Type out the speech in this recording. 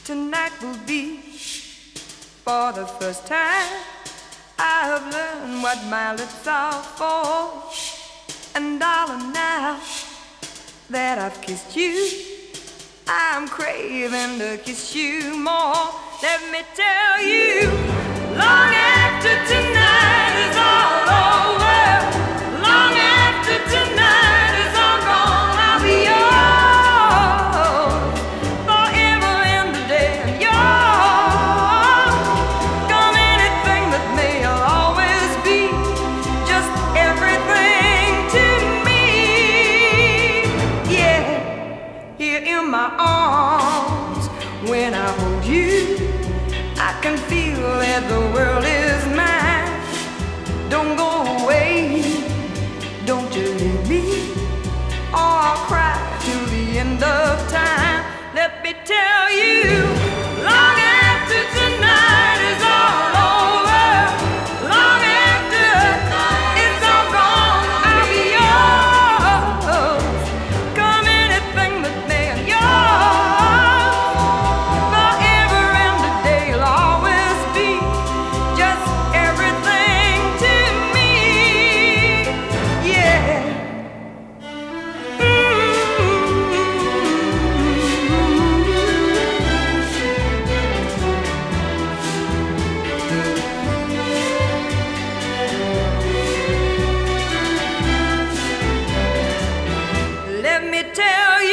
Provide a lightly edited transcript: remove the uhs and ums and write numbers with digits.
Tonight will be for the first time. I have learned what my lips are for. And darling, now that I've kissed you, I'm craving to kiss you more. Let me tell you, long after tonight is all over, long after tonight is all gone, I'll be yours forever and a day. And yours, come anything that may, I'll always be just everything to me. Yeah, here in my arms, when I hold you, I can feel that the world is mine. Don't go away, don't you leave me, or I'll cry till the end of time. Let me tell you, long after tonight is all over, long after it's all gone, I'll be yours. Come anything that may, and yours forever and a day. You'll always be just everything to me. Yeah. Let me tell